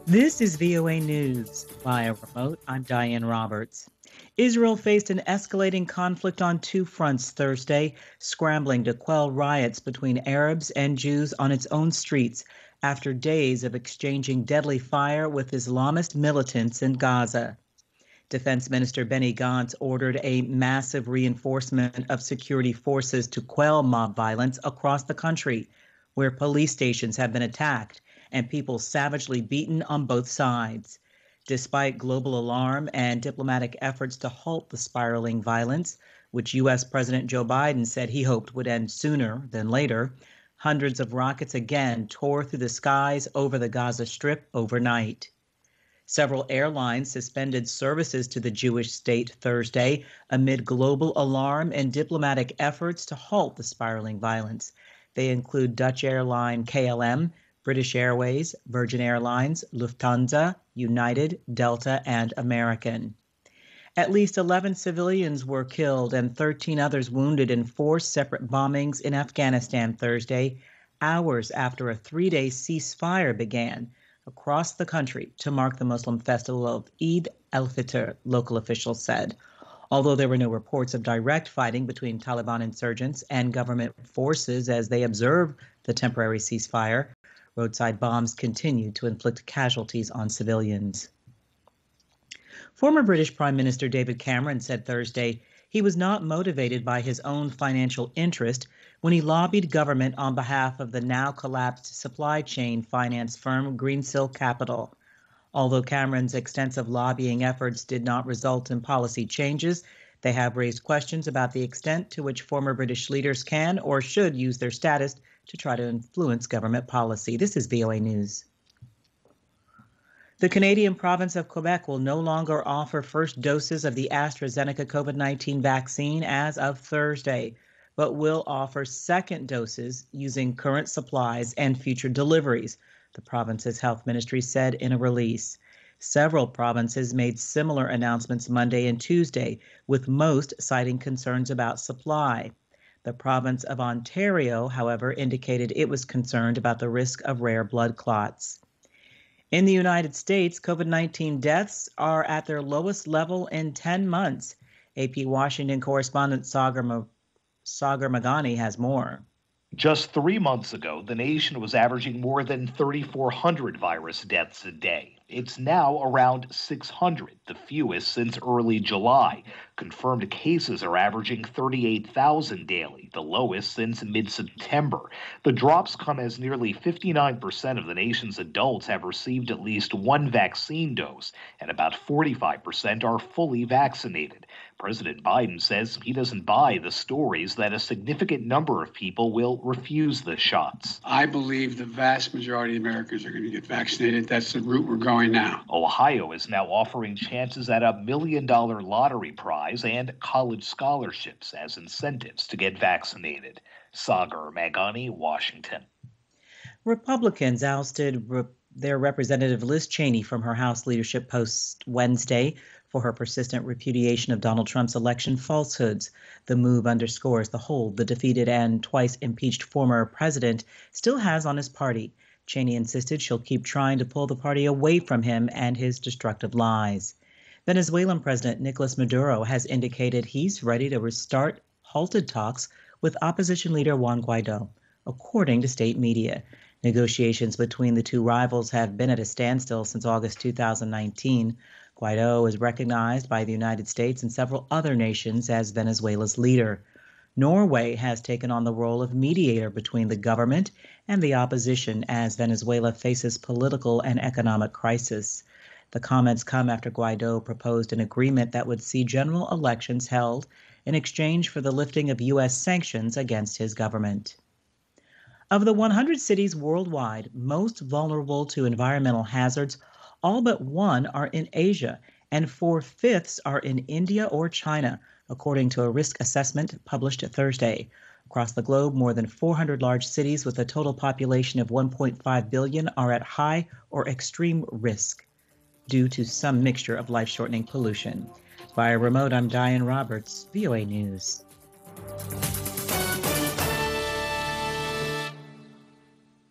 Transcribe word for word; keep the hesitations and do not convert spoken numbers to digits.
This is V O A News. Via remote, I'm Diane Roberts. Israel faced an escalating conflict on two fronts Thursday, scrambling to quell riots between Arabs and Jews on its own streets after days of exchanging deadly fire with Islamist militants in Gaza. Defense Minister Benny Gantz ordered a massive reinforcement of security forces to quell mob violence across the country, where police stations have been attacked and people savagely beaten on both sides. Despite global alarm and diplomatic efforts to halt the spiraling violence, which U S President Joe Biden said he hoped would end sooner than later, hundreds of rockets again tore through the skies over the Gaza Strip overnight. Several airlines suspended services to the Jewish state Thursday amid global alarm and diplomatic efforts to halt the spiraling violence. They include Dutch airline K L M, British Airways, Virgin Airlines, Lufthansa, United, Delta, and American. At least eleven civilians were killed and thirteen others wounded in four separate bombings in Afghanistan Thursday, hours after a three-day ceasefire began across the country to mark the Muslim festival of Eid al-Fitr, local officials said. Although there were no reports of direct fighting between Taliban insurgents and government forces as they observe the temporary ceasefire, roadside bombs continue to inflict casualties on civilians. Former British Prime Minister David Cameron said Thursday he was not motivated by his own financial interest when he lobbied government on behalf of the now collapsed supply chain finance firm Greensill Capital. Although Cameron's extensive lobbying efforts did not result in policy changes, they have raised questions about the extent to which former British leaders can or should use their status to try to influence government policy. This is V O A News. The Canadian province of Quebec will no longer offer first doses of the AstraZeneca COVID nineteen vaccine as of Thursday, but will offer second doses using current supplies and future deliveries, the province's health ministry said in a release. Several provinces made similar announcements Monday and Tuesday, with most citing concerns about supply. The province of Ontario, however, indicated it was concerned about the risk of rare blood clots. In the United States, COVID nineteen deaths are at their lowest level in ten months. A P Washington correspondent Sagar, Ma- Sagar Magani has more. Just three months ago, the nation was averaging more than three thousand four hundred virus deaths a day. It's now around six hundred, the fewest since early July. Confirmed cases are averaging thirty-eight thousand daily, the lowest since mid-September. The drops come as nearly fifty-nine percent of the nation's adults have received at least one vaccine dose, and about forty-five percent are fully vaccinated. President Biden says he doesn't buy the stories that a significant number of people will refuse the shots. I believe the vast majority of Americans are going to get vaccinated. That's the route we're going now. Ohio is now offering chances at a million dollar lottery prize and college scholarships as incentives to get vaccinated. Sagar Magani, Washington. Republicans ousted re- their Representative Liz Cheney from her House leadership post Wednesday for her persistent repudiation of Donald Trump's election falsehoods. The move underscores the hold the defeated and twice impeached former president still has on his party. Cheney insisted she'll keep trying to pull the party away from him and his destructive lies. Venezuelan President Nicolas Maduro has indicated he's ready to restart halted talks with opposition leader Juan Guaido, according to state media. Negotiations between the two rivals have been at a standstill since August two thousand nineteen. Guaido is recognized by the United States and several other nations as Venezuela's leader. Norway has taken on the role of mediator between the government and the opposition as Venezuela faces political and economic crisis. The comments come after Guaido proposed an agreement that would see general elections held in exchange for the lifting of U S sanctions against his government. Of the one hundred cities worldwide most vulnerable to environmental hazards, all but one are in Asia, and four-fifths are in India or China, according to a risk assessment published Thursday. Across the globe, more than four hundred large cities with a total population of one point five billion are at high or extreme risk due to some mixture of life-shortening pollution. Via remote, I'm Diane Roberts, V O A News.